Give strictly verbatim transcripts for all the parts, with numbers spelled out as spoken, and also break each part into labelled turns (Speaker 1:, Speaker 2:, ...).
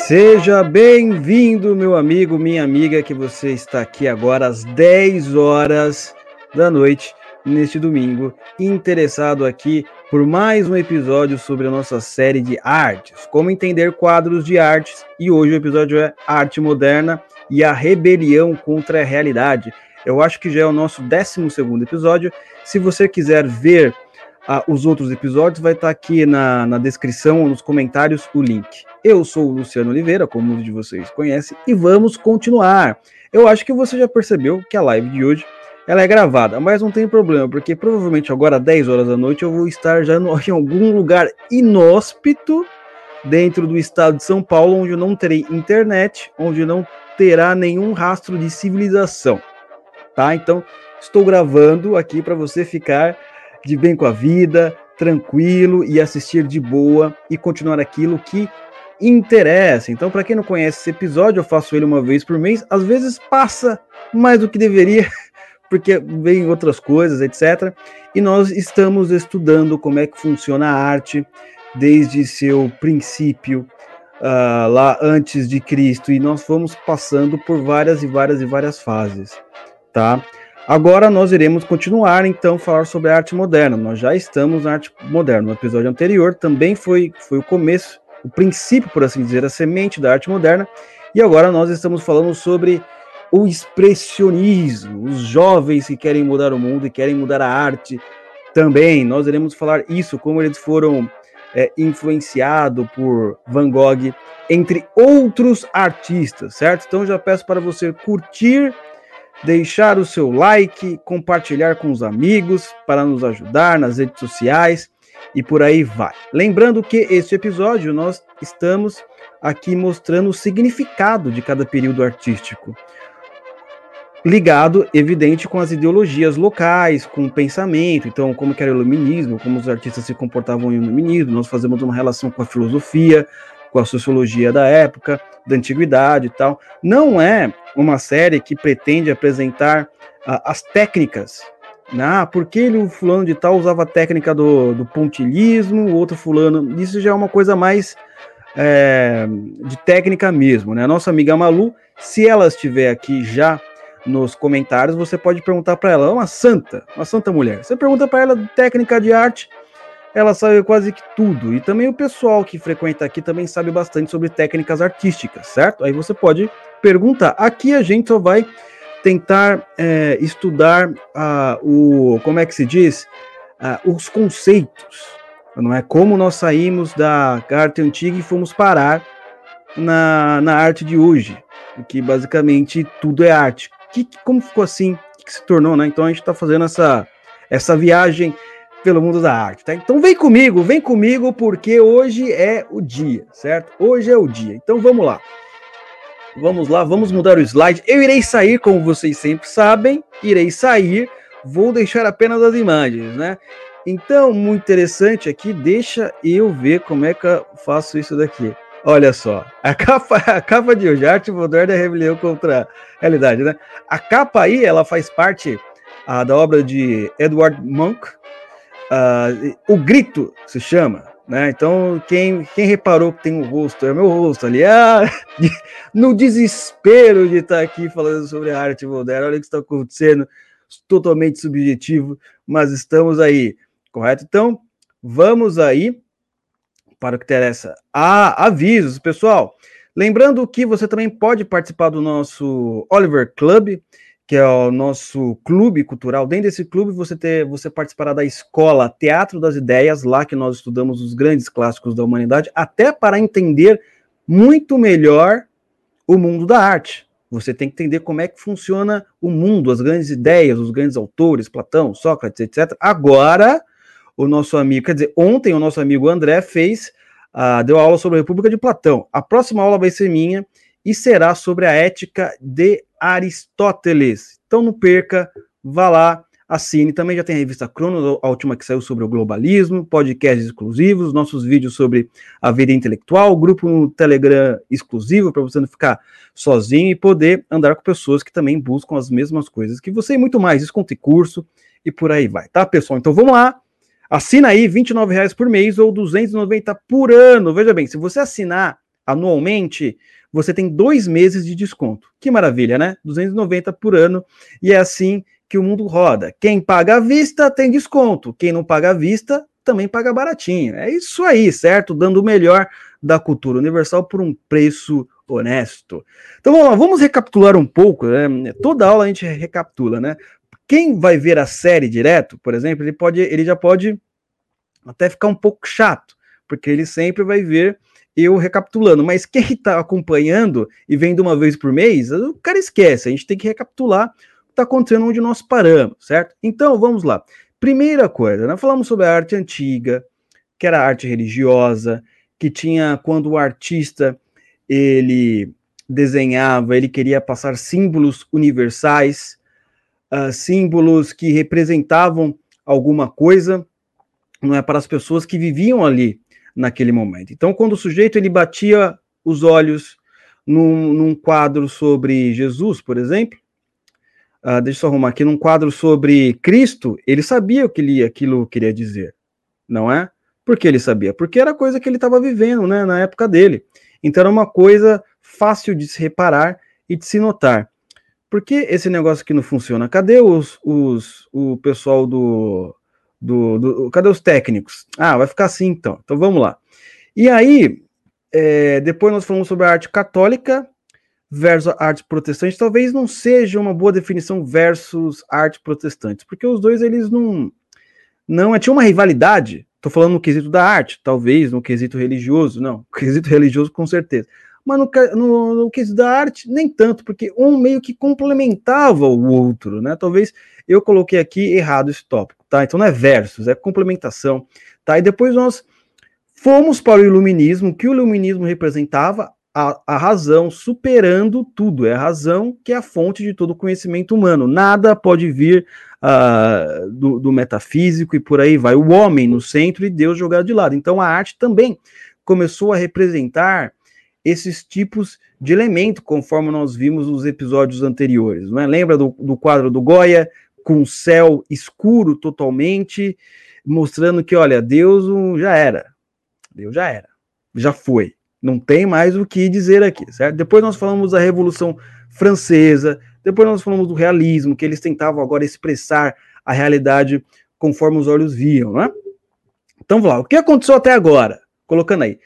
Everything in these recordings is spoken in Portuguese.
Speaker 1: Seja bem-vindo, meu amigo, minha amiga, que você está aqui agora às dez horas da noite, neste domingo, interessado aqui por mais um episódio sobre a nossa série de artes, como entender quadros de artes, e hoje o episódio é Arte Moderna e a Rebelião contra a Realidade. Eu acho que já é o nosso décimo segundo episódio. Se você quiser ver ah, os outros episódios, vai estar aqui na, na descrição ou nos comentários o link. Eu sou o Luciano Oliveira, como muitos de vocês conhecem, e vamos continuar. Eu acho que você já percebeu que a live de hoje ela é gravada, mas não tem problema, porque provavelmente agora às dez horas da noite eu vou estar já no, em algum lugar inóspito dentro do estado de São Paulo, onde eu não terei internet, onde não terá nenhum rastro de civilização, tá? Então, estou gravando aqui para você ficar de bem com a vida, tranquilo e assistir de boa e continuar aquilo que interessa. Então, para quem não conhece esse episódio, eu faço ele uma vez por mês, às vezes passa mais do que deveria, porque vem outras coisas, etcétera. E nós estamos estudando como é que funciona a arte desde seu princípio, uh, lá antes de Cristo, e nós fomos passando por várias e várias e várias fases, tá? Agora nós iremos continuar, então, falar sobre a arte moderna. Nós já estamos na arte moderna. No episódio anterior também foi, foi o começo, o princípio, por assim dizer, a semente da arte moderna, e agora nós estamos falando sobre o expressionismo, os jovens que querem mudar o mundo e querem mudar a arte também. Nós iremos falar isso, como eles foram é, influenciados por Van Gogh, entre outros artistas, certo? Então já peço para você curtir, deixar o seu like, compartilhar com os amigos para nos ajudar nas redes sociais e por aí vai. Lembrando que este episódio nós estamos aqui mostrando o significado de cada período artístico, ligado, evidente, com as ideologias locais, com o pensamento, então como que era o iluminismo, como os artistas se comportavam no iluminismo. Nós fazemos uma relação com a filosofia, com a sociologia da época, da antiguidade e tal. Não é uma série que pretende apresentar uh, as técnicas. Ah, porque ele, o fulano de tal usava a técnica do, do pontilhismo, o outro fulano... Isso já é uma coisa mais é, de técnica mesmo, né? A nossa amiga Malu, se ela estiver aqui já nos comentários, você pode perguntar para ela, é uma santa, uma santa mulher. Você pergunta para ela de técnica de arte, ela sabe quase que tudo. E também o pessoal que frequenta aqui também sabe bastante sobre técnicas artísticas, certo? Aí você pode perguntar. Aqui a gente só vai tentar é, estudar uh, o, como é que se diz? Uh, os conceitos, não é? Como nós saímos da arte antiga e fomos parar na, na arte de hoje, que basicamente tudo é arte. Que, como ficou assim? O que se tornou, né? Então a gente está fazendo essa, essa viagem pelo mundo da arte, tá? Então vem comigo, vem comigo, porque hoje é o dia, certo? Hoje é o dia. Então vamos lá. Vamos lá, vamos mudar o slide. Eu irei sair, como vocês sempre sabem, irei sair, vou deixar apenas as imagens, né? Então, muito interessante aqui, deixa eu ver como é que eu faço isso daqui. Olha só, a capa, a capa de hoje, Arte Moderna e Rebelião contra a Realidade, né? A capa aí, ela faz parte ah, da obra de Edward Munch, Uh, o Grito se chama, né? Então quem, quem reparou que tem um rosto, é meu rosto ali, ah, no desespero de estar aqui falando sobre a arte moderna. Olha o que está acontecendo, totalmente subjetivo, mas estamos aí, correto? Então vamos aí para o que interessa. Ah, avisos, pessoal, lembrando que você também pode participar do nosso Oliver Club, que é o nosso clube cultural. Dentro desse clube, você, ter, você participará da escola Teatro das Ideias, lá que nós estudamos os grandes clássicos da humanidade, até para entender muito melhor o mundo da arte. Você tem que entender como é que funciona o mundo, as grandes ideias, os grandes autores, Platão, Sócrates, etcétera. Agora, o nosso amigo, quer dizer, ontem o nosso amigo André fez, uh, deu aula sobre a República de Platão. A próxima aula vai ser minha e será sobre a ética de Aristóteles. Então não perca, vá lá, assine. Também já tem a revista Cronos, a última que saiu sobre o globalismo, podcasts exclusivos, nossos vídeos sobre a vida intelectual, grupo no Telegram exclusivo para você não ficar sozinho e poder andar com pessoas que também buscam as mesmas coisas que você e muito mais, desconto e curso e por aí vai, tá, pessoal? Então vamos lá, assina aí, vinte e nove reais por mês ou duzentos e noventa por ano. Veja bem, se você assinar anualmente, você tem dois meses de desconto. Que maravilha, né? duzentos e noventa por ano, e é assim que o mundo roda. Quem paga à vista tem desconto, quem não paga à vista também paga baratinho. É isso aí, certo? Dando o melhor da cultura universal por um preço honesto. Então vamos lá, vamos recapitular um pouco, né? Toda aula a gente recapitula, né? Quem vai ver a série direto, por exemplo, ele, pode, ele já pode até ficar um pouco chato, porque ele sempre vai ver eu recapitulando, mas quem está acompanhando e vendo uma vez por mês, o cara esquece, a gente tem que recapitular o que está acontecendo onde nós paramos, certo? Então, vamos lá. Primeira coisa, nós falamos sobre a arte antiga, que era a arte religiosa, que tinha, quando o artista, ele desenhava, ele queria passar símbolos universais, uh, símbolos que representavam alguma coisa, não é, para as pessoas que viviam ali naquele momento. Então, quando o sujeito ele batia os olhos num, num quadro sobre Jesus, por exemplo, uh, deixa eu só arrumar aqui, num quadro sobre Cristo, ele sabia o que ele, aquilo queria dizer, não é? Por que ele sabia? Porque era coisa que ele estava vivendo, né, na época dele. Então, era uma coisa fácil de se reparar e de se notar. Por que esse negócio aqui não funciona? Cadê os, os, o pessoal do... Do, do, cadê os técnicos? Ah, vai ficar assim então. Então vamos lá. E aí, é, depois nós falamos sobre a arte católica versus a arte protestante. Talvez não seja uma boa definição versus arte protestante, porque os dois eles não. Não, tinha uma rivalidade. Estou falando no quesito da arte, talvez no quesito religioso, não. No quesito religioso, com certeza. Mas no, no, no quesito da arte, nem tanto, porque um meio que complementava o outro, né? Talvez eu coloquei aqui errado esse tópico, tá? Então não é versus, é complementação, tá? E depois nós fomos para o iluminismo, que o iluminismo representava a, a razão superando tudo, é a razão que é a fonte de todo conhecimento humano. Nada pode vir uh, do, do metafísico e por aí vai. O homem no centro e Deus jogado de lado. Então a arte também começou a representar esses tipos de elemento, conforme nós vimos nos episódios anteriores, não é? Lembra do, do quadro do Goya, com o céu escuro totalmente, mostrando que, olha, Deus já era, Deus já era, já foi, não tem mais o que dizer aqui, certo? Depois nós falamos da Revolução Francesa, depois nós falamos do realismo, que eles tentavam agora expressar a realidade conforme os olhos viam, não é? Então, vamos lá, o que aconteceu até agora? Colocando aí.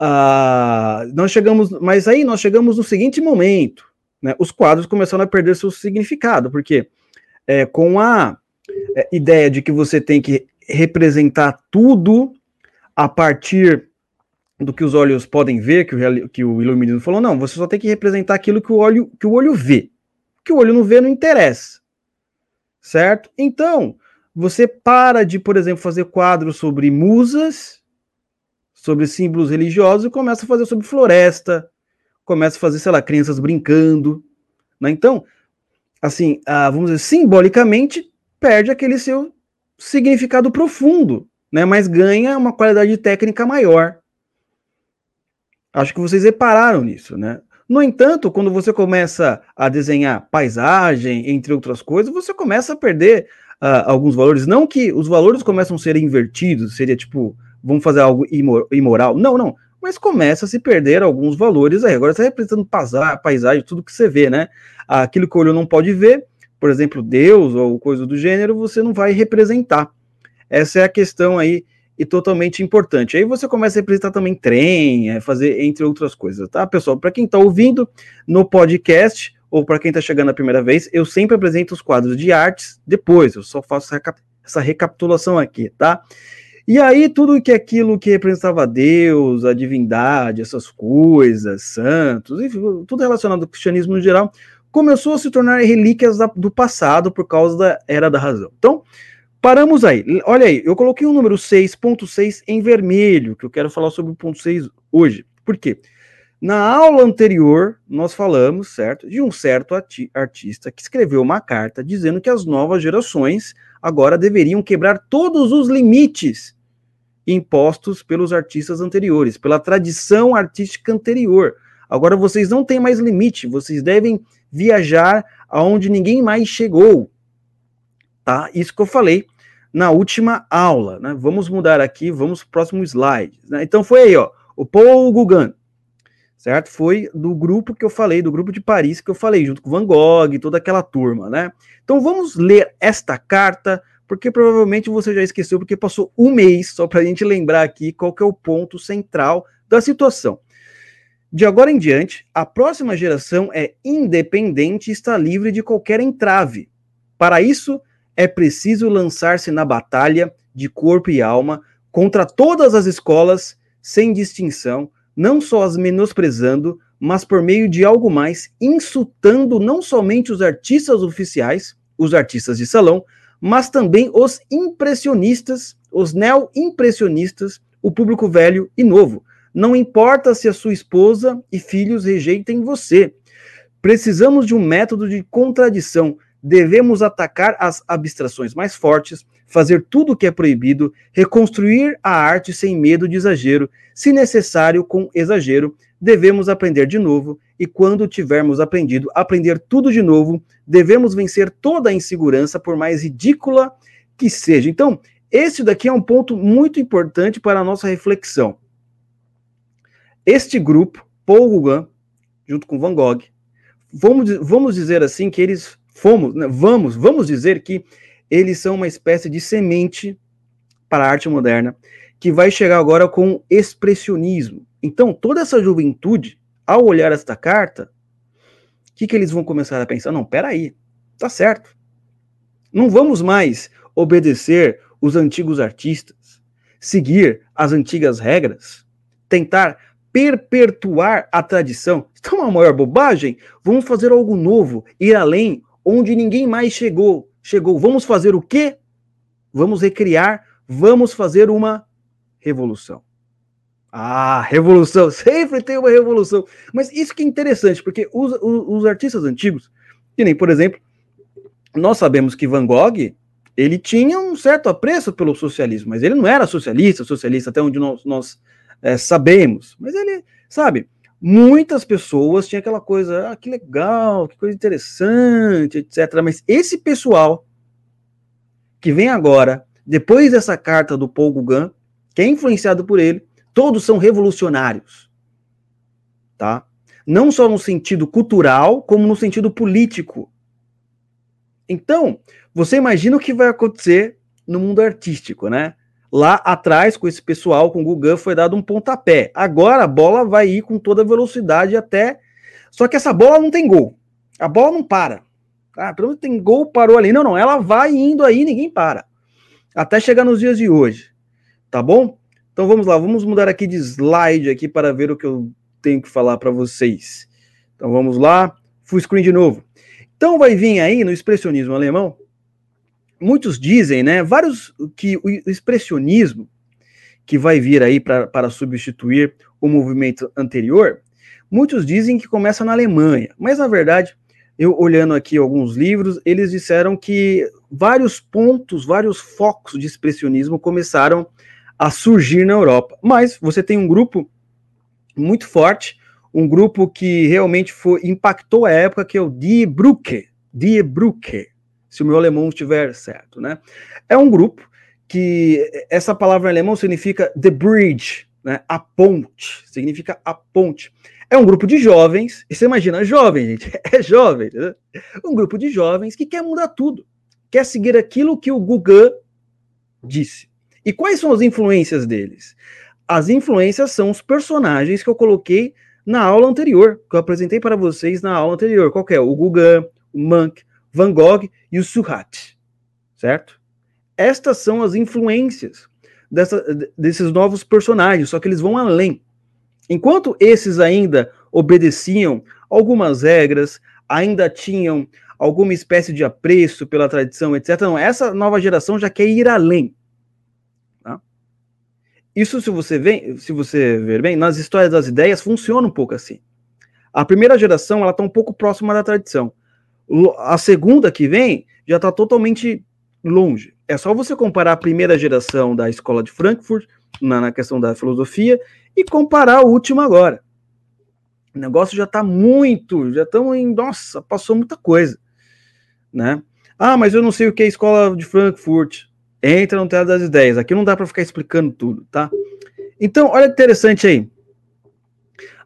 Speaker 1: Uh, nós chegamos, mas aí nós chegamos no seguinte momento, né? Os quadros começaram a perder seu significado, porque é, com a é, ideia de que você tem que representar tudo a partir do que os olhos podem ver, que o, que o iluminismo falou, não, você só tem que representar aquilo que o olho, que o olho vê. O que o olho não vê não interessa, certo? Então, você para de, por exemplo, fazer quadros sobre musas, sobre símbolos religiosos, e começa a fazer sobre floresta, começa a fazer, sei lá, crianças brincando, né? Então, assim, ah, vamos dizer, simbolicamente, perde aquele seu significado profundo, né? Mas ganha uma qualidade técnica maior. Acho que vocês repararam nisso, né? No entanto, quando você começa a desenhar paisagem, entre outras coisas, você começa a perder uh, alguns valores. Não que os valores começam a ser invertidos, seria tipo, vamos fazer algo imoral. Não, não. Mas começa a se perder alguns valores aí. Agora você está representando paisagem, tudo que você vê, né? Aquilo que o olho não pode ver, por exemplo, Deus ou coisa do gênero, você não vai representar. Essa é a questão aí, e totalmente importante. Aí você começa a representar também trem, é, fazer entre outras coisas, tá, pessoal? Para quem está ouvindo no podcast, ou para quem está chegando a primeira vez, eu sempre apresento os quadros de artes depois, eu só faço essa recapitulação aqui, tá? E aí tudo que aquilo que representava Deus, a divindade, essas coisas, santos, enfim, tudo relacionado ao cristianismo no geral, começou a se tornar relíquias da, do passado por causa da Era da Razão. Então, paramos aí. Olha aí, eu coloquei o número seis ponto seis em vermelho, que eu quero falar sobre o ponto seis hoje. Por quê? Na aula anterior, nós falamos, certo, de um certo artista que escreveu uma carta dizendo que as novas gerações agora deveriam quebrar todos os limites impostos pelos artistas anteriores, pela tradição artística anterior. Agora vocês não têm mais limite, vocês devem viajar aonde ninguém mais chegou. Tá? Isso que eu falei na última aula, né? Vamos mudar aqui, vamos para o próximo slide. Né? Então foi aí, ó, o Paul Gauguin. certo? Foi do grupo que eu falei, do grupo de Paris que eu falei, junto com Van Gogh, toda aquela turma, né? Então vamos ler esta carta, porque provavelmente você já esqueceu, porque passou um mês, só para a gente lembrar aqui qual que é o ponto central da situação. De agora em diante, a próxima geração é independente e está livre de qualquer entrave. Para isso, é preciso lançar-se na batalha de corpo e alma contra todas as escolas, sem distinção, não só as menosprezando, mas por meio de algo mais, insultando não somente os artistas oficiais, os artistas de salão, mas também os impressionistas, os neo-impressionistas, o público velho e novo. Não importa se a sua esposa e filhos rejeitem você. Precisamos de um método de contradição. Devemos atacar as abstrações mais fortes, fazer tudo o que é proibido, reconstruir a arte sem medo de exagero, se necessário com exagero. Devemos aprender de novo, e quando tivermos aprendido, aprender tudo de novo. Devemos vencer toda a insegurança, por mais ridícula que seja. Então, esse daqui é um ponto muito importante para a nossa reflexão. Este grupo, Paul Gauguin, junto com Van Gogh, vamos, vamos dizer assim que eles fomos, né, vamos, vamos dizer que eles são uma espécie de semente para a arte moderna, que vai chegar agora com o expressionismo. Então, toda essa juventude, ao olhar esta carta, o que, que eles vão começar a pensar? Não, peraí, tá certo. Não vamos mais obedecer os antigos artistas, seguir as antigas regras, tentar perpetuar a tradição. Isso é uma maior bobagem. Vamos fazer algo novo, ir além, onde ninguém mais chegou. Chegou. Vamos fazer o quê? Vamos recriar, vamos fazer uma revolução. Ah, revolução, sempre tem uma revolução. Mas isso que é interessante, porque os, os, os artistas antigos, que nem, por exemplo, nós sabemos que Van Gogh, ele tinha um certo apreço pelo socialismo, mas ele não era socialista, socialista até onde nós, nós é, sabemos. Mas ele, sabe, muitas pessoas tinham aquela coisa, ah, que legal, que coisa interessante, etcétera. Mas esse pessoal que vem agora, depois dessa carta do Paul Gauguin, que é influenciado por ele, todos são revolucionários, tá? Não só no sentido cultural, como no sentido político. Então, você imagina o que vai acontecer no mundo artístico, né? Lá atrás, com esse pessoal, com o Gauguin, foi dado um pontapé. Agora a bola vai ir com toda velocidade até... Só que essa bola não tem gol. A bola não para. Ah, pelo menos tem gol, parou ali. Não, não, ela vai indo aí, ninguém para. Até chegar nos dias de hoje. Tá bom? Então vamos lá, vamos mudar aqui de slide aqui para ver o que eu tenho que falar para vocês. Então vamos lá, full screen de novo. Então vai vir aí no expressionismo alemão, muitos dizem, né, vários, que o expressionismo que vai vir aí pra, para substituir o movimento anterior, muitos dizem que começa na Alemanha, mas na verdade, eu olhando aqui alguns livros, eles disseram que vários pontos, vários focos de expressionismo começaram a surgir na Europa. Mas você tem um grupo muito forte, um grupo que realmente foi, impactou a época, que é o Die Brücke, Die Brücke, se o meu alemão estiver certo, né? É um grupo que, essa palavra em alemão significa the bridge, né? A ponte, significa a ponte. É um grupo de jovens, e você imagina, jovem, gente, é jovem, né? Um grupo de jovens que quer mudar tudo, quer seguir aquilo que o Gauguin disse. E quais são as influências deles? As influências são os personagens que eu coloquei na aula anterior, que eu apresentei para vocês na aula anterior. Qual que é? O Gauguin, o Munch, Van Gogh e o Seurat, certo? Estas são as influências dessa, desses novos personagens, só que eles vão além. Enquanto esses ainda obedeciam algumas regras, ainda tinham alguma espécie de apreço pela tradição, etcétera, não, essa nova geração já quer ir além. Isso, se você, vê, se você ver bem, nas histórias das ideias, funciona um pouco assim. A primeira geração, ela está um pouco próxima da tradição. A segunda que vem, já está totalmente longe. É só você comparar a primeira geração da escola de Frankfurt, na, na questão da filosofia, e comparar a última agora. O negócio já está muito, já estamos em, nossa, passou muita coisa, né? Ah, mas eu não sei o que é a escola de Frankfurt. Entra no Teatro das Ideias. Aqui não dá para ficar explicando tudo, tá? Então, olha que interessante aí.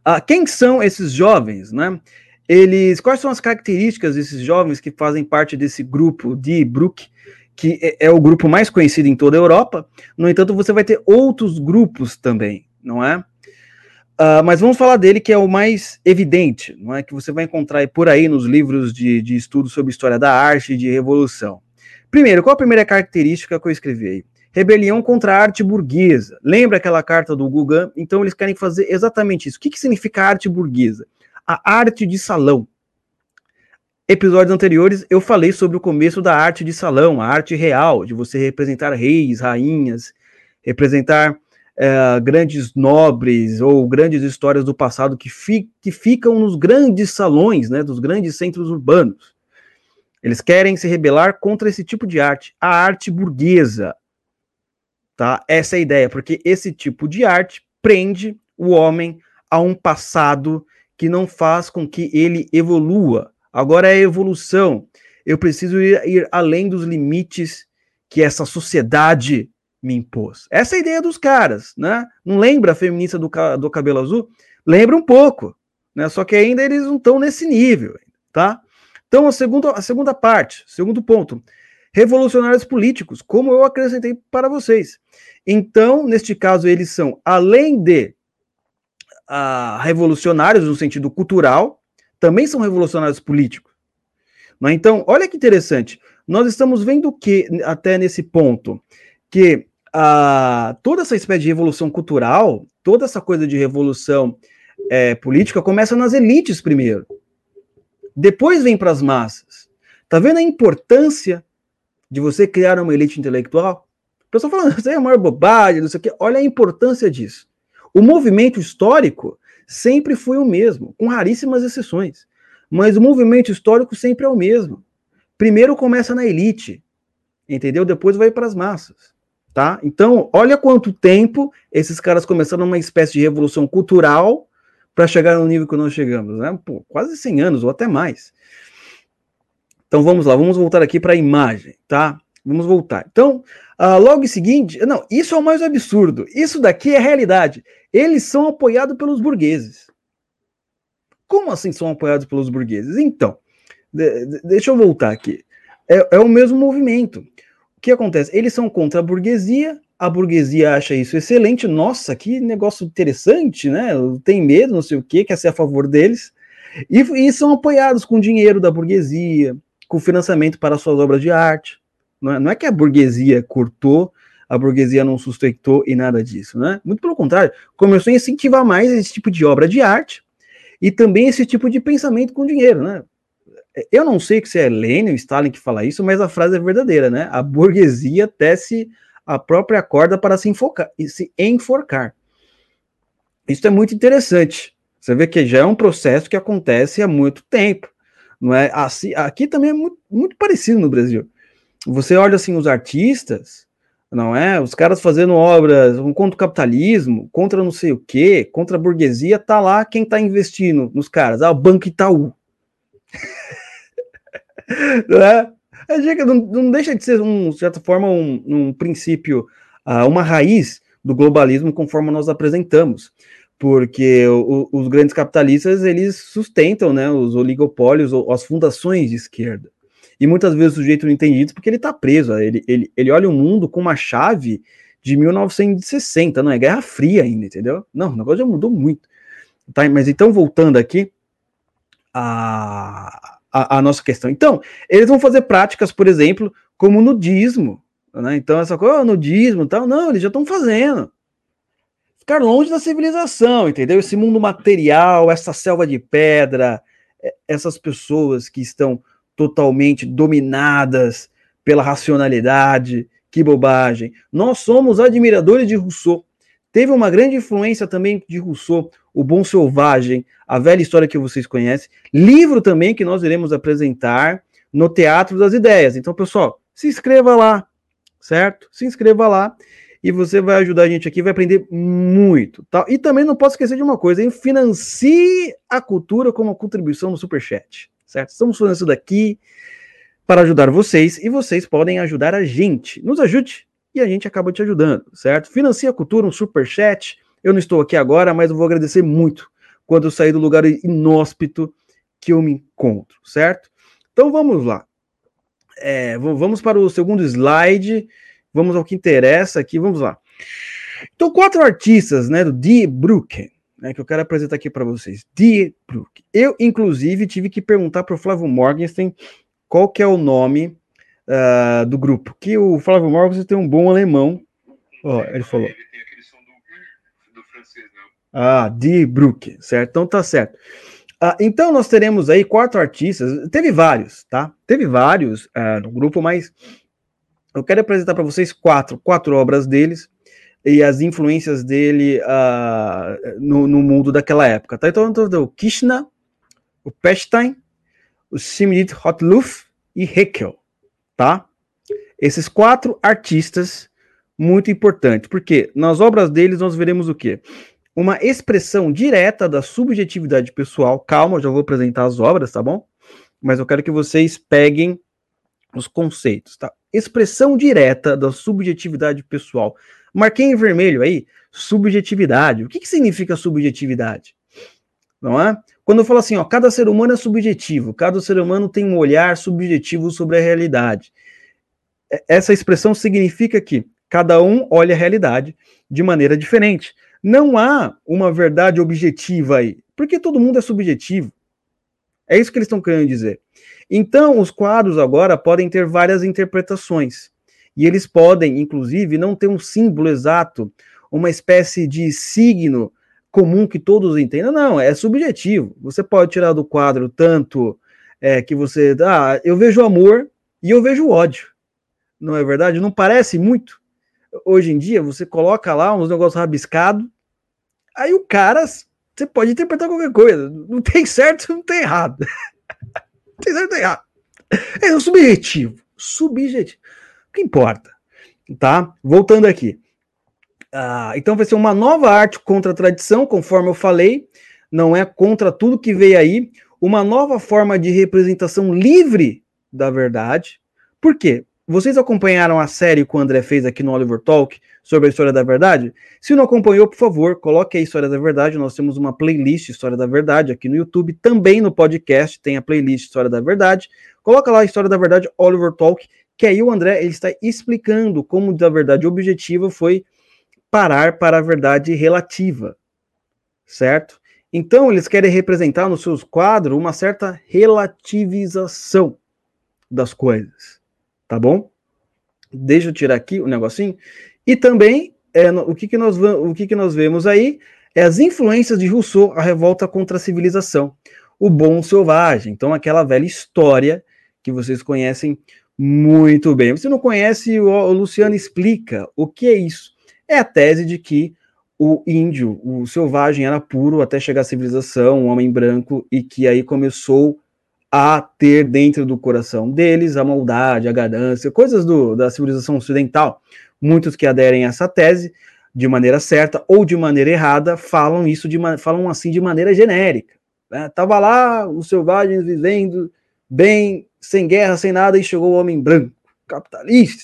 Speaker 1: Ah, quem são esses jovens, né? Eles, quais são as características desses jovens que fazem parte desse grupo de Brook, que é, é o grupo mais conhecido em toda a Europa? No entanto, você vai ter outros grupos também, não é? Uh, mas vamos falar dele, que é o mais evidente, não é? Que você vai encontrar por aí nos livros de, de estudo sobre história da arte e de revolução. Primeiro, qual a primeira característica que eu escrevi aí? Rebelião contra a arte burguesa. Lembra aquela carta do Gauguin? Então eles querem fazer exatamente isso. O que, que significa arte burguesa? A arte de salão. Episódios anteriores eu falei sobre o começo da arte de salão, a arte real, de você representar reis, rainhas, representar é, grandes nobres ou grandes histórias do passado que, fi, que ficam nos grandes salões, né, dos grandes centros urbanos. Eles querem se rebelar contra esse tipo de arte, a arte burguesa. Tá? Essa é a ideia, porque esse tipo de arte prende o homem a um passado que não faz com que ele evolua. Agora é a evolução. Eu preciso ir, ir além dos limites que essa sociedade me impôs. Essa é a ideia dos caras, né? Não lembra a feminista do, do cabelo azul? Lembra um pouco, né? Só que ainda eles não estão nesse nível, tá? Então, a segunda, a segunda parte, segundo ponto, revolucionários políticos, como eu acrescentei para vocês. Então, neste caso, eles são, além de uh, revolucionários no sentido cultural, também são revolucionários políticos. Mas, então, olha que interessante, nós estamos vendo que, até nesse ponto, que uh, toda essa espécie de revolução cultural, toda essa coisa de revolução é, política, começa nas elites primeiro. Depois vem para as massas. Tá vendo a importância de você criar uma elite intelectual? O pessoal falando, isso é uma bobagem, não sei o quê. Olha a importância disso. O movimento histórico sempre foi o mesmo, com raríssimas exceções. Mas o movimento histórico sempre é o mesmo. Primeiro começa na elite, entendeu? Depois vai para as massas, tá? Então, olha quanto tempo esses caras começaram uma espécie de revolução cultural para chegar no nível que nós chegamos, né? Pô, quase cem anos ou até mais. Então vamos lá, vamos voltar aqui para a imagem, tá? Vamos voltar. Então, uh, logo em seguinte, não, isso é o mais absurdo. Isso daqui é realidade. Eles são apoiados pelos burgueses. Como assim são apoiados pelos burgueses? Então, de, de, deixa eu voltar aqui. É, é o mesmo movimento. O que acontece? Eles são contra a burguesia, a burguesia acha isso excelente. Nossa, que negócio interessante, né? Tem medo, não sei o quê, quer ser a favor deles. E, e são apoiados com dinheiro da burguesia, com financiamento para suas obras de arte. Não é, não é que a burguesia cortou, a burguesia não sustentou e nada disso, né? Muito pelo contrário, começou a incentivar mais esse tipo de obra de arte e também esse tipo de pensamento com dinheiro, né? Eu não sei se é Lenin ou Stalin que fala isso, mas a frase é verdadeira, né? A burguesia tece a própria corda para se enfocar, se enforcar. Isso é muito interessante. Você vê que já é um processo que acontece há muito tempo, não é? Assim, aqui também é muito, muito parecido no Brasil. Você olha assim os artistas, não é? Os caras fazendo obras contra o capitalismo, contra não sei o quê, contra a burguesia, tá lá quem tá investindo nos caras, ah, o Banco Itaú. Não é? Não, não deixa de ser, um, de certa forma, um, um princípio, uh, uma raiz do globalismo conforme nós apresentamos. Porque o, os grandes capitalistas, eles sustentam, né, os oligopólios, ou as fundações de esquerda. E muitas vezes o sujeito não entende isso porque ele está preso. Ele, ele, ele olha o mundo com uma chave de mil novecentos e sessenta, não é Guerra Fria ainda, entendeu? Não, o negócio já mudou muito. Tá? Mas então, voltando aqui a, a, a nossa questão. Então, eles vão fazer práticas, por exemplo, como nudismo. Né? Então, essa coisa, oh, nudismo e tal, não, eles já estão fazendo. Ficar longe da civilização, entendeu? Esse mundo material, essa selva de pedra, essas pessoas que estão totalmente dominadas pela racionalidade, que bobagem. Nós somos admiradores de Rousseau. Teve uma grande influência também de Rousseau, O Bom Selvagem, a velha história que vocês conhecem. Livro também que nós iremos apresentar no Teatro das Ideias. Então, pessoal, se inscreva lá, certo? Se inscreva lá. E você vai ajudar a gente aqui, vai aprender muito. Tá? E também não posso esquecer de uma coisa, hein? Financie a cultura como uma contribuição no Superchat, certo? Estamos fazendo isso daqui para ajudar vocês e vocês podem ajudar a gente. Nos ajude e a gente acaba te ajudando, certo? Financie a cultura, um Superchat. Eu não estou aqui agora, mas eu vou agradecer muito, quando eu sair do lugar inóspito que eu me encontro, certo? Então vamos lá. É, vamos para o segundo slide, vamos ao que interessa aqui, vamos lá. Então, quatro artistas, né, do Die Brücke, né, que eu quero apresentar aqui para vocês. Die Brücke. Eu, inclusive, tive que perguntar para o Flávio Morgenstern qual que é o nome uh, do grupo, que o Flávio Morgenstern tem um bom alemão. Ó, ele falou. Ele tem aquele som do, do francês, não. Ah, Die Brücke, certo? Então tá certo. Ah, então nós teremos aí quatro artistas, teve vários, tá? Teve vários uh, no grupo, mas eu quero apresentar para vocês quatro, quatro obras deles e as influências dele uh, no, no mundo daquela época, tá? Então, então o Kirchner, o Pechstein, o Simrit Hotluff e Haeckel, tá? Esses quatro artistas muito importantes, porque nas obras deles nós veremos o quê? Uma expressão direta da subjetividade pessoal. Calma, eu já vou apresentar as obras, tá bom? Mas eu quero que vocês peguem os conceitos, tá? Expressão direta da subjetividade pessoal. Marquei em vermelho aí, subjetividade. O que, que significa subjetividade? Não é? Quando eu falo assim, ó, cada ser humano é subjetivo, cada ser humano tem um olhar subjetivo sobre a realidade. Essa expressão significa que cada um olha a realidade de maneira diferente. Não há uma verdade objetiva aí, porque todo mundo é subjetivo. É isso que eles estão querendo dizer. Então, os quadros agora podem ter várias interpretações. E eles podem, inclusive, não ter um símbolo exato, uma espécie de signo comum que todos entendam. Não, é subjetivo. Você pode tirar do quadro tanto é, que você... Ah, eu vejo amor e eu vejo ódio. Não é verdade? Não parece muito? Hoje em dia, você coloca lá uns negócios rabiscados, aí o cara, você pode interpretar qualquer coisa. Não tem certo, não tem errado. Não tem certo, não tem errado. É subjetivo. Subjetivo. O que importa? Tá? Voltando aqui. Ah, então vai ser uma nova arte contra a tradição, conforme eu falei. Não é contra tudo que veio aí. Uma nova forma de representação livre da verdade. Por quê? Vocês acompanharam a série que o André fez aqui no Oliver Talk sobre a História da Verdade? Se não acompanhou, por favor, coloque a História da Verdade. Nós temos uma playlist História da Verdade aqui no YouTube. Também no podcast tem a playlist História da Verdade. Coloca lá a História da Verdade Oliver Talk, que aí o André ele está explicando como da verdade objetiva foi parar para a verdade relativa, certo? Então, eles querem representar nos seus quadros uma certa relativização das coisas. Tá bom? Deixa eu tirar aqui o negocinho. E também, é, o, que, que, nós, o que, que nós vemos aí é as influências de Rousseau, a revolta contra a civilização. O bom selvagem. Então, aquela velha história que vocês conhecem muito bem. Você não conhece, o, o Luciano explica o que é isso. É a tese de que o índio, o selvagem, era puro até chegar à civilização, um homem branco, e que aí começou a ter dentro do coração deles a maldade, a ganância, coisas do, da civilização ocidental. Muitos que aderem a essa tese de maneira certa ou de maneira errada falam isso de falam assim de maneira genérica. Né? Tava lá os selvagens vivendo bem, sem guerra, sem nada, e chegou o homem branco, capitalista,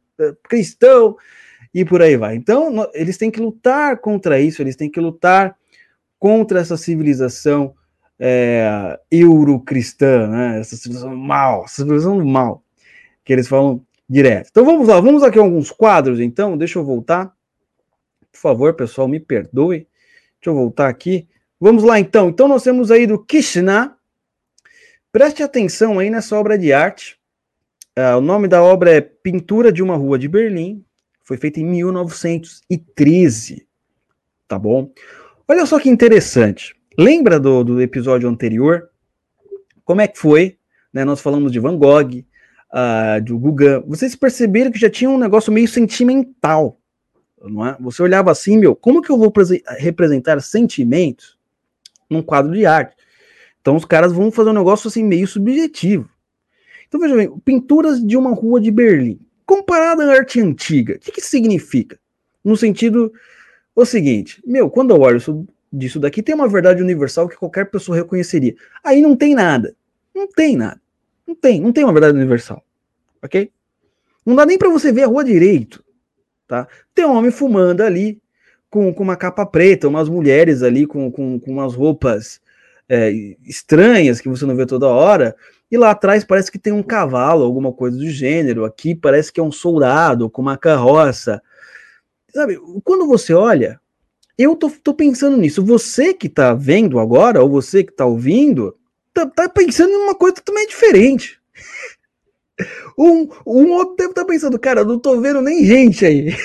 Speaker 1: cristão e por aí vai. Então eles têm que lutar contra isso, eles têm que lutar contra essa civilização É, eurocristã, né? Essa civilização mal, essa civilização mal, que eles falam direto. Então vamos lá, vamos aqui a alguns quadros, então, deixa eu voltar, por favor, pessoal, me perdoe, deixa eu voltar aqui, vamos lá então, então nós temos aí do Kirchner, preste atenção aí nessa obra de arte, uh, o nome da obra é Pintura de uma Rua de Berlim, foi feita em mil novecentos e treze, tá bom? Olha só que interessante. Lembra do, do episódio anterior? Como é que foi? Né, nós falamos de Van Gogh, uh, de Gauguin. Vocês perceberam que já tinha um negócio meio sentimental, não é? Você olhava assim, meu, como que eu vou representar sentimentos num quadro de arte? Então os caras vão fazer um negócio assim meio subjetivo. Então veja bem, pinturas de uma rua de Berlim, comparada à arte antiga, o que que significa? No sentido, o seguinte, meu, quando eu olho isso disso daqui, tem uma verdade universal que qualquer pessoa reconheceria. Aí não tem nada. Não tem nada. Não tem, não tem uma verdade universal. Ok? Não dá nem para você ver a rua direito. Tá? Tem um homem fumando ali, com, com uma capa preta, umas mulheres ali com, com, com umas roupas é, estranhas que você não vê toda hora, e lá atrás parece que tem um cavalo, alguma coisa do gênero, aqui parece que é um soldado com uma carroça. Sabe, quando você olha, eu tô, tô pensando nisso, você que tá vendo agora, ou você que tá ouvindo, tá, tá pensando em uma coisa totalmente diferente. Um, um outro deve estar pensando, cara, eu não tô vendo nem gente aí.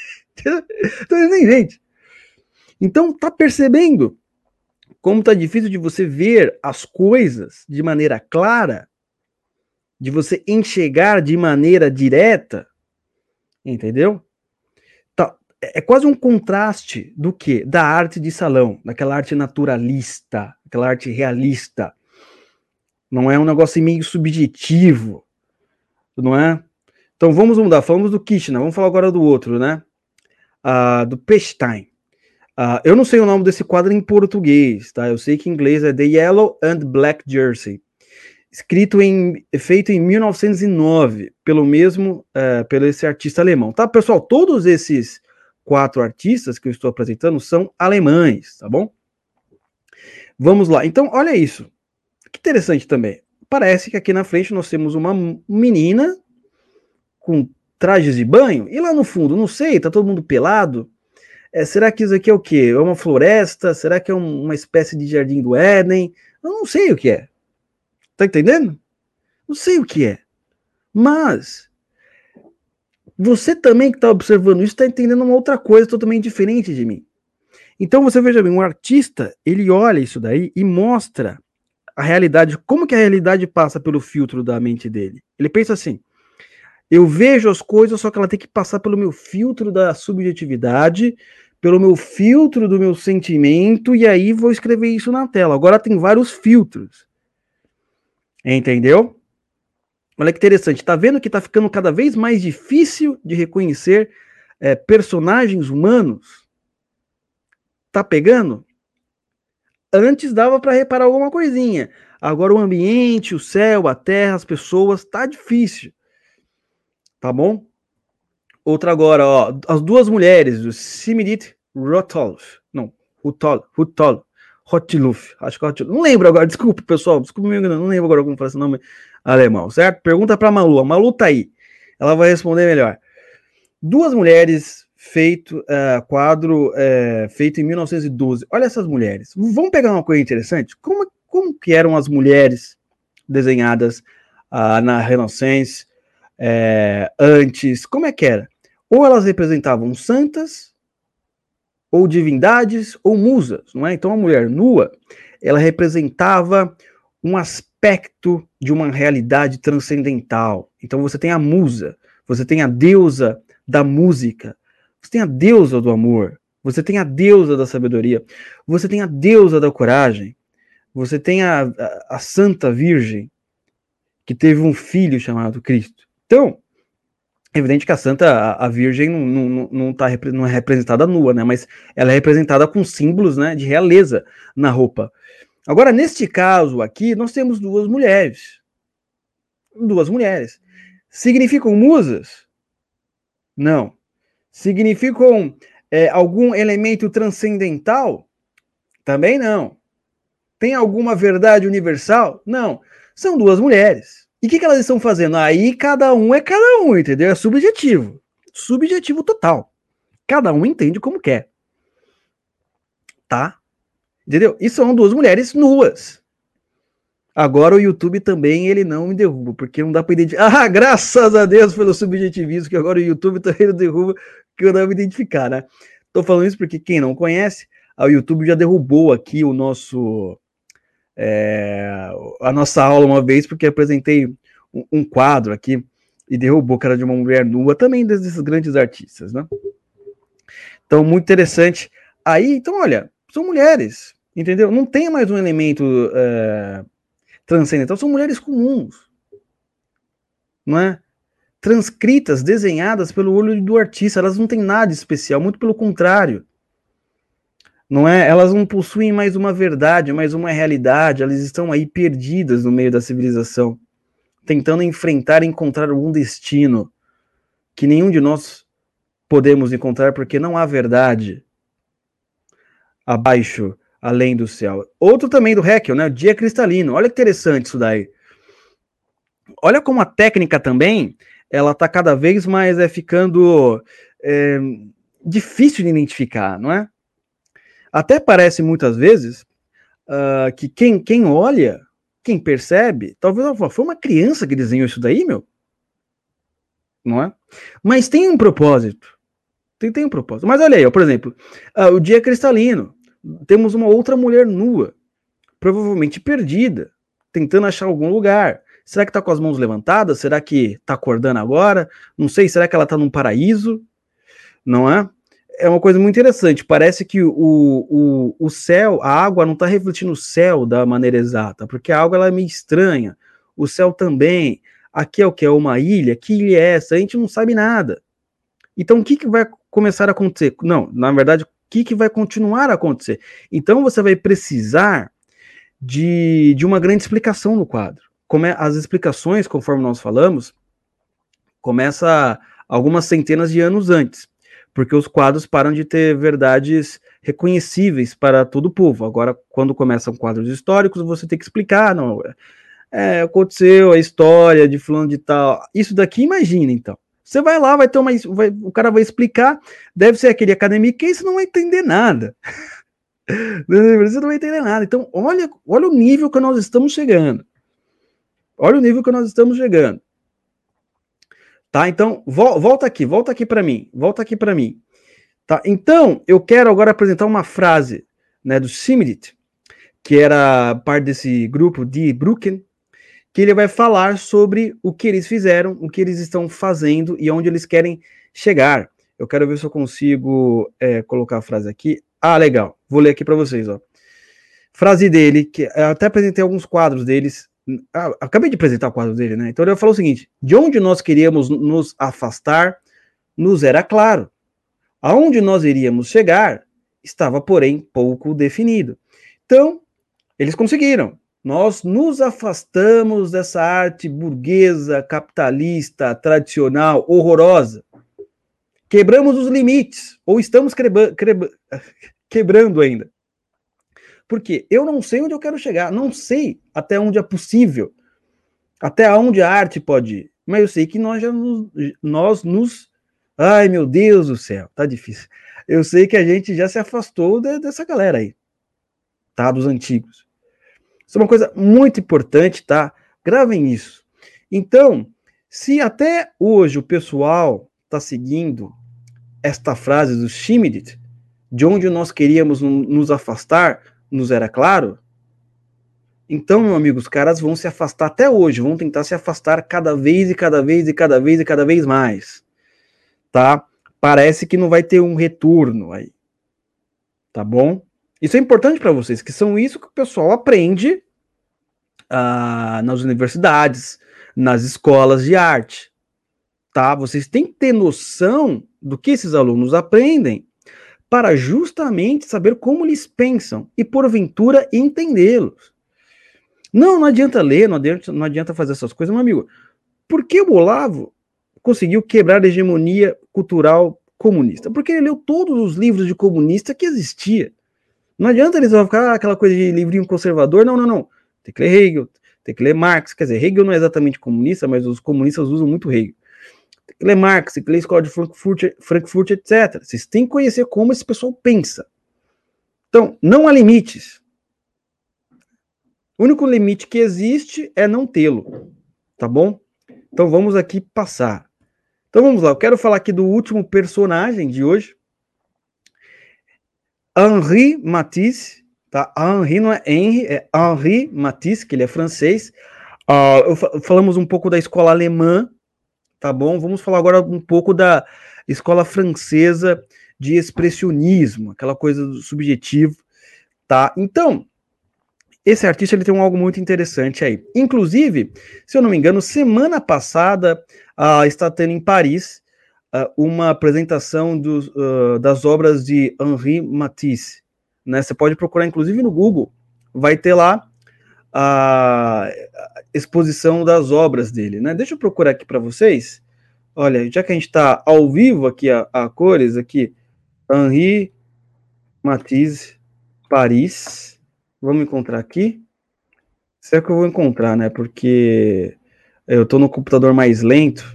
Speaker 1: Tô vendo nem gente. Então, tá percebendo como tá difícil de você ver as coisas de maneira clara, de você enxergar de maneira direta, entendeu? Tá, é quase um contraste do que? Da arte de salão, daquela arte naturalista, aquela arte realista. Não é um negócio meio subjetivo, não é? Então vamos mudar, falamos do Kitchener, vamos falar agora do outro, né? Uh, do Pechstein. Uh, eu não sei o nome desse quadro em português, tá? Eu sei que em inglês é The Yellow and Black Jersey. Escrito em, feito em mil novecentos e nove, pelo mesmo, uh, pelo esse artista alemão, tá? Pessoal, todos esses quatro artistas que eu estou apresentando são alemães, tá bom? Vamos lá. Então, olha isso. Que interessante também. Parece que aqui na frente nós temos uma menina com trajes de banho, e lá no fundo, não sei, tá todo mundo pelado. É, será que isso aqui é o quê? É uma floresta? Será que é um, uma espécie de jardim do Éden? Eu não sei o que é. Tá entendendo? Não sei o que é. Mas você também que tá observando isso tá entendendo uma outra coisa totalmente diferente de mim. Então você veja bem, um artista, ele olha isso daí e mostra a realidade, como que a realidade passa pelo filtro da mente dele. Ele pensa assim, eu vejo as coisas, só que ela tem que passar pelo meu filtro da subjetividade, pelo meu filtro do meu sentimento, e aí vou escrever isso na tela. Agora tem vários filtros. Entendeu? Olha que interessante. Tá vendo que tá ficando cada vez mais difícil de reconhecer é, personagens humanos? Tá pegando? Antes dava para reparar alguma coisinha. Agora o ambiente, o céu, a terra, as pessoas, tá difícil. Tá bom? Outra agora, ó, as duas mulheres, o Simidit Rotolf, não, Rutol, Rutol, Rotiluf, acho que é Rotiluf, não lembro agora, desculpa pessoal, desculpa me não lembro agora como fala esse nome alemão, certo? Pergunta pra Malu, a Malu tá aí, ela vai responder melhor. Duas mulheres, feito, uh, quadro uh, feito em mil novecentos e doze, olha essas mulheres, vamos pegar uma coisa interessante, como, como que eram as mulheres desenhadas uh, na Renaissance, uh, antes, como é que era? Ou elas representavam santas, ou divindades, ou musas, não é? Então a mulher nua, ela representava um aspecto de uma realidade transcendental. Então você tem a musa, você tem a deusa da música, você tem a deusa do amor, você tem a deusa da sabedoria, você tem a deusa da coragem, você tem a, a, a Santa Virgem, que teve um filho chamado Cristo. Então, é evidente que a Santa, a, a Virgem, não, não, não, tá, não é representada nua, né? Mas ela é representada com símbolos, né, de realeza na roupa. Agora, neste caso aqui, nós temos duas mulheres. Duas mulheres. Significam musas? Não. Significam é, algum elemento transcendental? Também não. Tem alguma verdade universal? Não. São duas mulheres. E o que, que elas estão fazendo? Aí cada um é cada um, entendeu? É subjetivo. Subjetivo total. Cada um entende como quer. Tá? Entendeu? E são duas mulheres nuas. Agora o YouTube também, ele não me derruba, porque não dá pra identificar. Ah, graças a Deus pelo subjetivismo, que agora o YouTube também não derruba, que eu não me identificar, né? Tô falando isso porque quem não conhece, o YouTube já derrubou aqui o nosso... É, a nossa aula uma vez, porque apresentei um, um quadro aqui e derrubou, que era de uma mulher nua, também desses grandes artistas, né? Então, muito interessante. Aí, então, olha, são mulheres, entendeu? Não tem mais um elemento é, transcendental, são mulheres comuns, não é? Transcritas, desenhadas pelo olho do artista, elas não têm nada especial, muito pelo contrário. Não é? Elas não possuem mais uma verdade, mais uma realidade, elas estão aí perdidas no meio da civilização, tentando enfrentar e encontrar algum destino que nenhum de nós podemos encontrar, porque não há verdade, abaixo, além do céu. Outro também do Haeckel, né? O dia cristalino. Olha que interessante isso daí. Olha como a técnica também, ela está cada vez mais é, ficando é, difícil de identificar, não é? Até parece muitas vezes uh, que quem, quem olha, quem percebe, talvez foi uma criança que desenhou isso daí, meu. Não é? Mas tem um propósito. Tem, tem um propósito. Mas olha aí, ó, por exemplo, uh, o dia cristalino. Temos uma outra mulher nua, provavelmente perdida, tentando achar algum lugar. Será que tá com as mãos levantadas? Será que tá acordando agora? Não sei, será que ela tá num paraíso? Não é? É uma coisa muito interessante. Parece que o, o, o céu, a água não está refletindo o céu da maneira exata, porque a água ela é meio estranha. O céu também. Aqui é o que? É uma ilha? Que ilha é essa? A gente não sabe nada. Então, o que, que vai começar a acontecer? Não, na verdade, o que, que vai continuar a acontecer? Então, você vai precisar de, de uma grande explicação no quadro. Como é, as explicações, conforme nós falamos, começa algumas centenas de anos antes, porque os quadros param de ter verdades reconhecíveis para todo o povo. Agora, quando começam quadros históricos, você tem que explicar, não, é, aconteceu a história de fulano de tal. Isso daqui, imagina, então. Você vai lá, vai ter uma, vai, o cara vai explicar, deve ser aquele acadêmico, que você não vai entender nada. Você não vai entender nada. Então, olha, olha o nível que nós estamos chegando. Olha o nível que nós estamos chegando. Tá? Então, vo, volta aqui, volta aqui para mim, volta aqui para mim. Tá? Então, eu quero agora apresentar uma frase, né, do Schmidt, que era parte desse grupo de Brooklyn, que ele vai falar sobre o que eles fizeram, o que eles estão fazendo e onde eles querem chegar. Eu quero ver se eu consigo é, colocar a frase aqui. Ah, legal. Vou ler aqui para vocês. Ó. Frase dele, que eu até apresentei alguns quadros deles. Ah, acabei de apresentar o quadro dele, né? Então ele falou o seguinte: de onde nós queríamos nos afastar, nos era claro. Aonde nós iríamos chegar, estava, porém, pouco definido. Então, eles conseguiram. Nós nos afastamos dessa arte burguesa, capitalista, tradicional, horrorosa. Quebramos os limites, ou estamos quebra, quebra, quebrando ainda. Porque eu não sei onde eu quero chegar, não sei até onde é possível, até onde a arte pode ir. Mas eu sei que nós já nos, nós nos... Ai, meu Deus do céu, tá difícil. Eu sei que a gente já se afastou de, dessa galera aí, tá? Dos antigos. Isso é uma coisa muito importante, tá? Gravem isso. Então, se até hoje o pessoal está seguindo esta frase do Schmidt, de onde nós queríamos nos afastar, nos era claro, então, meu amigo, os caras vão se afastar até hoje, vão tentar se afastar cada vez e cada vez e cada vez e cada vez mais, tá? Parece que não vai ter um retorno aí, tá bom? Isso é importante para vocês, que são isso que o pessoal aprende ah, nas universidades, nas escolas de arte, tá? Vocês têm que ter noção do que esses alunos aprendem para justamente saber como eles pensam e, porventura, entendê-los. Não, não adianta ler, não adianta, não adianta fazer essas coisas, meu amigo. Por que o Olavo conseguiu quebrar a hegemonia cultural comunista? Porque ele leu todos os livros de comunista que existia. Não adianta eles ficar aquela coisa de livrinho conservador, não, não, não. Tem que ler Hegel, tem que ler Marx, quer dizer, Hegel não é exatamente comunista, mas os comunistas usam muito Hegel. Tem que ler Marx, tem que ler a Escola de Frankfurt, Frankfurt, etcétera. Vocês têm que conhecer como esse pessoal pensa. Então, não há limites. O único limite que existe é não tê-lo, tá bom? Então vamos aqui passar. Então vamos lá, eu quero falar aqui do último personagem de hoje. Henri Matisse, tá? Henri não é Henri, é Henri Matisse, que ele é francês. Uh, falamos um pouco da escola alemã, tá bom? Vamos falar agora um pouco da escola francesa de expressionismo, aquela coisa do subjetivo, tá? Então, esse artista ele tem um algo muito interessante aí. Inclusive, se eu não me engano, semana passada uh, está tendo em Paris uh, uma apresentação dos, uh, das obras de Henri Matisse. Né? Você pode procurar, inclusive, no Google. Vai ter lá a exposição das obras dele. Né? Deixa eu procurar aqui para vocês. Olha, já que a gente está ao vivo aqui a, a cores, aqui, Henri Matisse. Paris. Vamos encontrar aqui? Será que eu vou encontrar, né? Porque eu tô no computador mais lento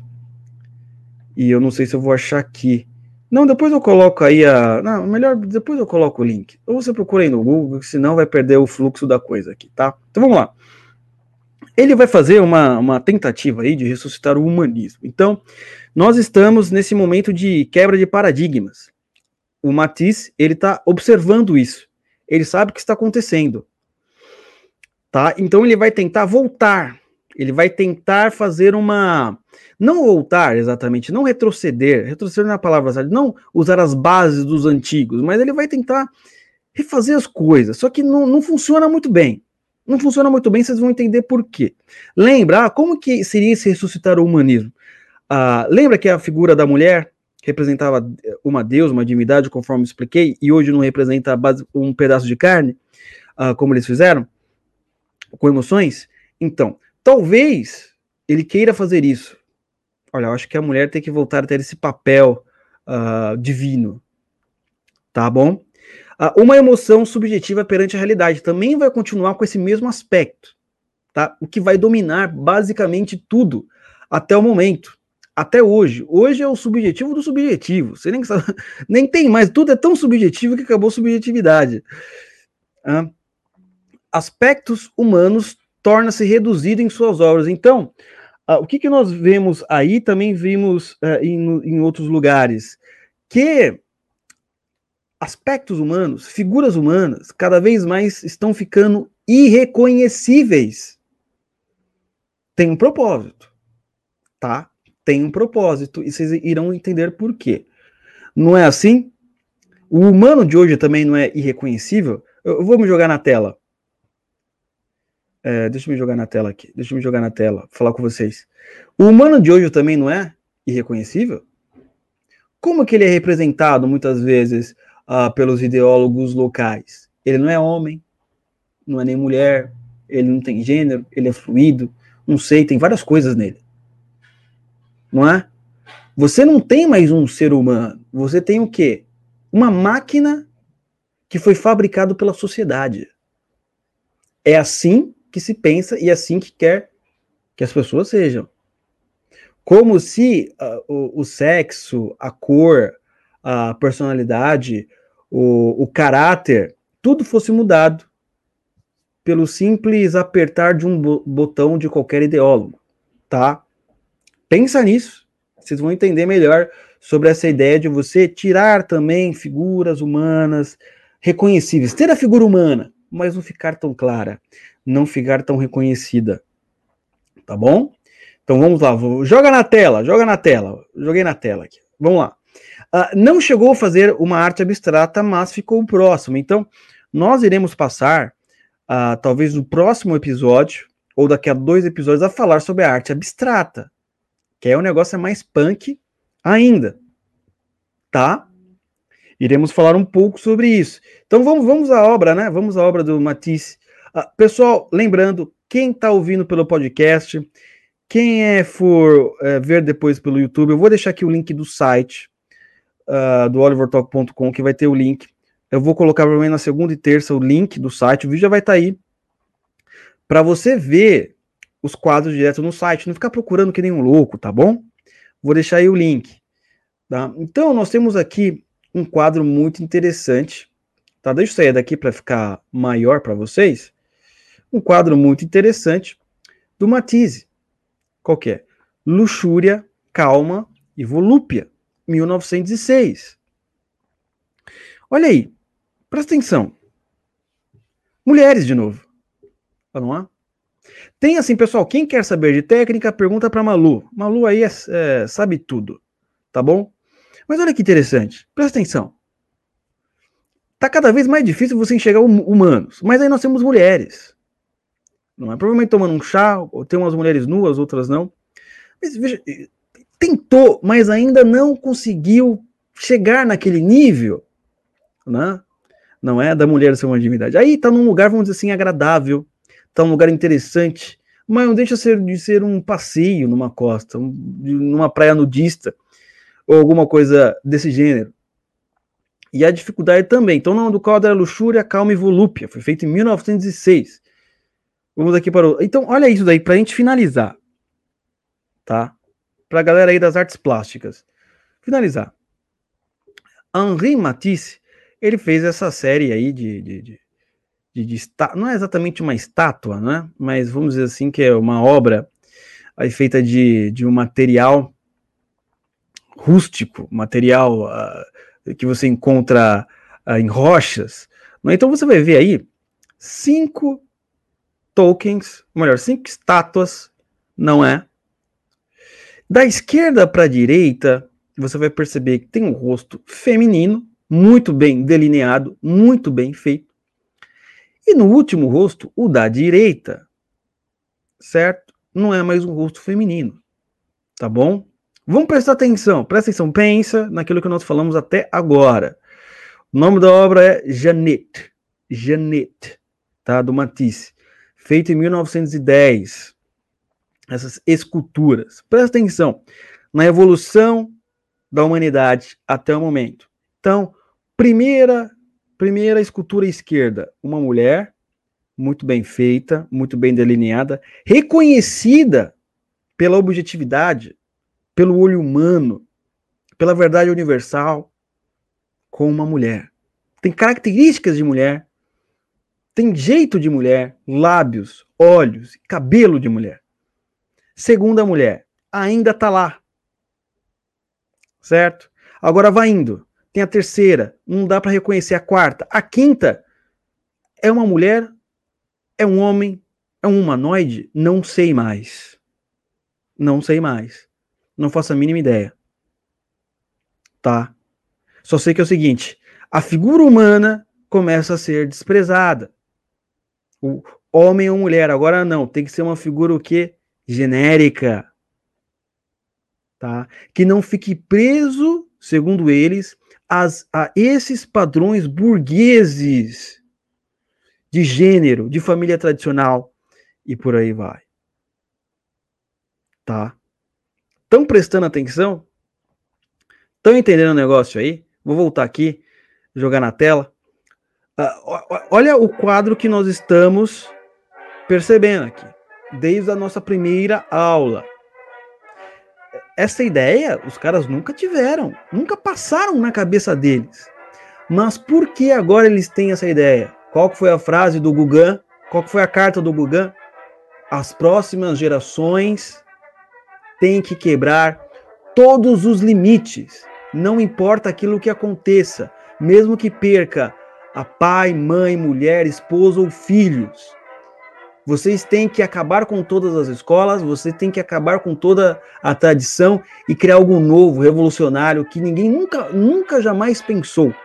Speaker 1: e eu não sei se eu vou achar aqui. Não, depois eu coloco aí a... Não, melhor, depois eu coloco o link. Ou você procura aí no Google, senão vai perder o fluxo da coisa aqui, tá? Então vamos lá. Ele vai fazer uma, uma tentativa aí de ressuscitar o humanismo. Então, nós estamos nesse momento de quebra de paradigmas. O Matisse, ele está observando isso. Ele sabe o que está acontecendo. Tá? Então ele vai tentar voltar. Ele vai tentar fazer uma... Não voltar exatamente, não retroceder. Retroceder não é a palavra certa. Não usar as bases dos antigos, mas ele vai tentar refazer as coisas. Só que não, não funciona muito bem. Não funciona muito bem, vocês vão entender por quê. Lembra, ah, como que seria esse ressuscitar o humanismo? Ah, lembra que a figura da mulher representava uma deusa, uma divindade, conforme expliquei, e hoje não representa um pedaço de carne, ah, como eles fizeram, com emoções? Então, talvez ele queira fazer isso. Olha, eu acho que a mulher tem que voltar a ter esse papel uh, divino, tá bom? Uh, uma emoção subjetiva perante a realidade também vai continuar com esse mesmo aspecto, tá? O que vai dominar basicamente tudo até o momento. Até hoje. Hoje é o subjetivo do subjetivo. Você nem, sabe, nem tem mais. Tudo é tão subjetivo que acabou a subjetividade. Ah, aspectos humanos torna-se reduzido em suas obras. Então, ah, o que, que nós vemos aí, também vimos ah, em, em outros lugares, que aspectos humanos, figuras humanas, cada vez mais estão ficando irreconhecíveis. Tem um propósito, tá? Tem um propósito, e vocês irão entender por quê. Não é assim? O humano de hoje também não é irreconhecível? Eu vou me jogar na tela. É, deixa eu me jogar na tela aqui. Deixa eu me jogar na tela, falar com vocês. O humano de hoje também não é irreconhecível? Como que ele é representado, muitas vezes, uh, pelos ideólogos locais? Ele não é homem, não é nem mulher, ele não tem gênero, ele é fluido, não sei, tem várias coisas nele. Não é? Você não tem mais um ser humano. Você tem o quê? Uma máquina que foi fabricada pela sociedade. É assim que se pensa e é assim que quer que as pessoas sejam. Como se uh, o, o sexo, a cor, a personalidade, o, o caráter, tudo fosse mudado pelo simples apertar de um botão de qualquer ideólogo, tá? Pensa nisso. Vocês vão entender melhor sobre essa ideia de você tirar também figuras humanas reconhecíveis. Ter a figura humana, mas não ficar tão clara, não ficar tão reconhecida. Tá bom? Então vamos lá. Joga na tela, joga na tela. Joguei na tela aqui. Vamos lá. Uh, não chegou a fazer uma arte abstrata, mas ficou próximo. Então, nós iremos passar, uh, talvez no próximo episódio, ou daqui a dois episódios, a falar sobre a arte abstrata. Que é um negócio mais punk ainda, tá? Iremos falar um pouco sobre isso. Então vamos, vamos à obra, né? Vamos à obra do Matisse. Uh, pessoal, lembrando, quem está ouvindo pelo podcast, quem é for é, ver depois pelo YouTube, eu vou deixar aqui o link do site uh, do oliver talk ponto com, que vai ter o link. Eu vou colocar provavelmente na segunda e terça o link do site, o vídeo já vai estar tá aí, para você ver os quadros direto no site, não ficar procurando que nem um louco, tá bom? Vou deixar aí o link. Tá? Então, nós temos aqui um quadro muito interessante. Tá? Deixa eu sair daqui para ficar maior para vocês. Um quadro muito interessante do Matisse. Qual que é? Luxúria, Calma e Volúpia, mil novecentos e seis. Olha aí, presta atenção. Mulheres de novo. Vamos lá? Tem assim, pessoal, quem quer saber de técnica, pergunta para Malu. Malu aí é, é, sabe tudo, tá bom? Mas olha que interessante, presta atenção. Tá cada vez mais difícil você enxergar humanos, mas aí nós temos mulheres. Não é? Provavelmente tomando um chá, ou tem umas mulheres nuas, outras não. Mas veja, tentou, mas ainda não conseguiu chegar naquele nível, né? Não é da mulher ser uma divindade. Aí tá num lugar, vamos dizer assim, agradável, tá num lugar interessante, mas não deixa ser, de ser um passeio numa costa, um, numa praia nudista, ou alguma coisa desse gênero. E a dificuldade também. Então, o nome do quadro era Luxúria, Calma e Volúpia. Foi feito em mil novecentos e seis. Vamos aqui para o... Então, olha isso daí, para a gente finalizar. Tá? Para a galera aí das artes plásticas. Finalizar. Henri Matisse, ele fez essa série aí de... de, de, de, de está... Não é exatamente uma estátua, né? Mas vamos dizer assim que é uma obra aí feita de, de um material rústico, material... Uh, que você encontra uh, em rochas. Então você vai ver aí cinco tokens, melhor, cinco estátuas, não é? Da esquerda para a direita, você vai perceber que tem um rosto feminino, muito bem delineado, muito bem feito. E no último rosto, o da direita, certo? Não é mais um rosto feminino, tá bom? Vamos prestar atenção, presta atenção, pensa naquilo que nós falamos até agora. O nome da obra é Jeannette, Jeannette, tá, do Matisse, feito em mil novecentos e dez. Essas esculturas. Presta atenção na evolução da humanidade até o momento. Então, primeira, primeira escultura esquerda, uma mulher, muito bem feita, muito bem delineada, reconhecida pela objetividade, pelo olho humano, pela verdade universal, com uma mulher. Tem características de mulher, tem jeito de mulher, lábios, olhos, cabelo de mulher. Segunda mulher, ainda tá lá. Certo? Agora vai indo. Tem a terceira, não dá para reconhecer a quarta. A quinta é uma mulher, é um homem, é um humanoide? Não sei mais. Não sei mais. Não faço a mínima ideia. Tá? Só sei que é o seguinte, a figura humana começa a ser desprezada. O homem ou mulher, agora não, tem que ser uma figura o quê? Genérica. Tá? Que não fique preso, segundo eles, as, a esses padrões burgueses de gênero, de família tradicional e por aí vai. Tá? Estão prestando atenção? Estão entendendo o negócio aí? Vou voltar aqui, jogar na tela. Uh, olha o quadro que nós estamos percebendo aqui, desde a nossa primeira aula. Essa ideia os caras nunca tiveram, nunca passaram na cabeça deles. Mas por que agora eles têm essa ideia? Qual que foi a frase do Gauguin? Qual que foi a carta do Gauguin? As próximas gerações têm que quebrar todos os limites. Não importa aquilo que aconteça, mesmo que perca a pai, mãe, mulher, esposa ou filhos. Vocês têm que acabar com todas as escolas, você tem que acabar com toda a tradição e criar algo novo, revolucionário, que ninguém nunca, nunca jamais pensou.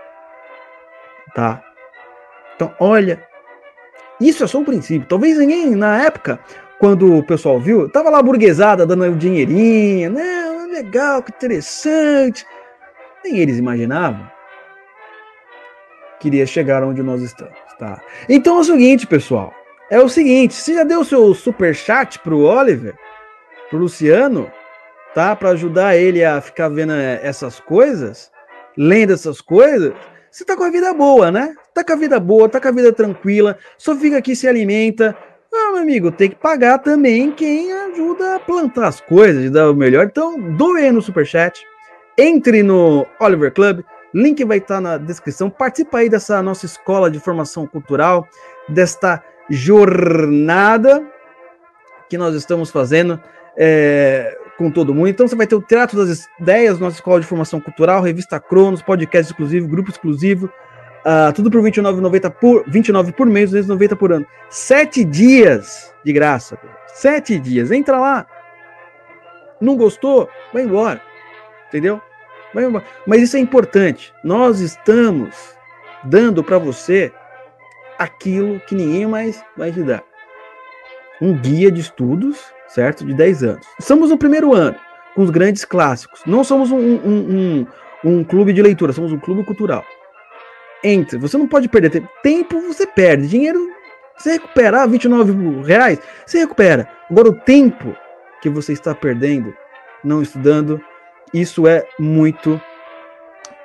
Speaker 1: Tá? Então, olha, isso é só um princípio. Talvez ninguém, na época, quando o pessoal viu, tava lá a burguesada dando o dinheirinho, não, legal, que interessante. Nem eles imaginavam que iria chegar onde nós estamos, tá? Então é o seguinte, pessoal. É o seguinte, você já deu o seu superchat pro Oliver, pro Luciano, tá? Para ajudar ele a ficar vendo essas coisas, lendo essas coisas. Você tá com a vida boa, né? Tá com a vida boa, tá com a vida tranquila, só fica aqui, se alimenta. Ah, meu amigo, tem que pagar também quem ajuda a plantar as coisas, dar o melhor. Então, doe aí no superchat, entre no Oliver Club, link vai estar na descrição. Participa aí dessa nossa escola de formação cultural, desta jornada que nós estamos fazendo é, com todo mundo. Então você vai ter o Teatro das Ideias, nossa escola de formação cultural, revista Cronos, podcast exclusivo, grupo exclusivo, uh, tudo por vinte e nove reais e noventa centavos por, vinte e nove por mês, duzentos e noventa por ano. Sete dias de graça. Sete dias. Entra lá. Não gostou? Vai embora. Entendeu? Vai embora. Mas isso é importante. Nós estamos dando para você aquilo que ninguém mais vai te dar. Um guia de estudos, certo? De dez anos. Estamos no primeiro ano, com os grandes clássicos. Não somos um, um, um, um clube de leitura, somos um clube cultural. Entre, você não pode perder tempo. Tempo você perde. Dinheiro, você recuperar vinte e nove reais, você recupera. Agora o tempo que você está perdendo, não estudando, isso é muito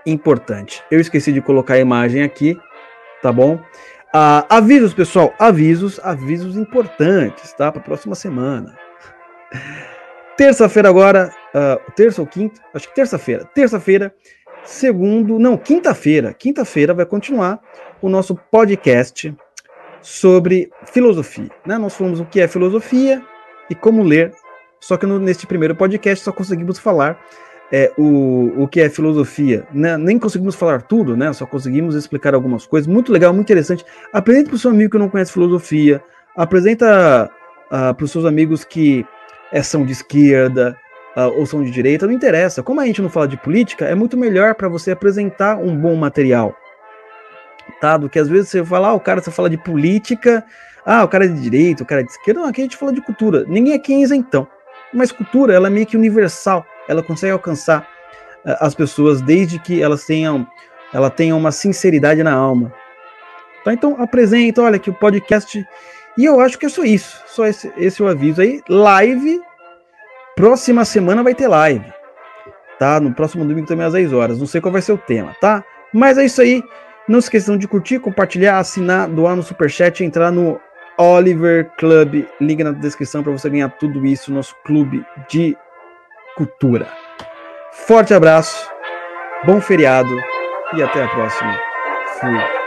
Speaker 1: importante. Eu esqueci de colocar a imagem aqui, tá bom? Ah, avisos, pessoal, avisos, avisos importantes, tá? Para a próxima semana. Terça-feira agora, uh, terça ou quinta? Acho que terça-feira. Terça-feira, segundo, não, quinta-feira. Quinta-feira vai continuar o nosso podcast sobre filosofia, né? Nós falamos o que é filosofia e como ler, só que no, neste primeiro podcast só conseguimos falar é, o, o que é filosofia, né? Nem conseguimos falar tudo, né? Só conseguimos explicar algumas coisas, muito legal, muito interessante. Apresenta para o seu amigo que não conhece filosofia, apresenta uh, para os seus amigos que é, são de esquerda uh, ou são de direita, não interessa. Como a gente não fala de política, é muito melhor para você apresentar um bom material, tá? Do que às vezes você fala, ah, o cara você fala de política, ah, o cara é de direita, o cara é de esquerda, não, aqui a gente fala de cultura, ninguém aqui é isentão, mas cultura, ela é meio que universal, ela consegue alcançar uh, as pessoas desde que elas tenham, ela tenha uma sinceridade na alma, tá? Então apresenta, olha que o podcast, e eu acho que é só isso, só esse, esse é o aviso aí, live, próxima semana vai ter live, tá? No próximo domingo também às dez horas, não sei qual vai ser o tema, tá? Mas é isso aí. Não se esqueçam de curtir, compartilhar, assinar, doar no Superchat, entrar no Oliver Club, link na descrição para você ganhar tudo isso, nosso clube de cultura. Forte abraço, bom feriado e até a próxima. Fui.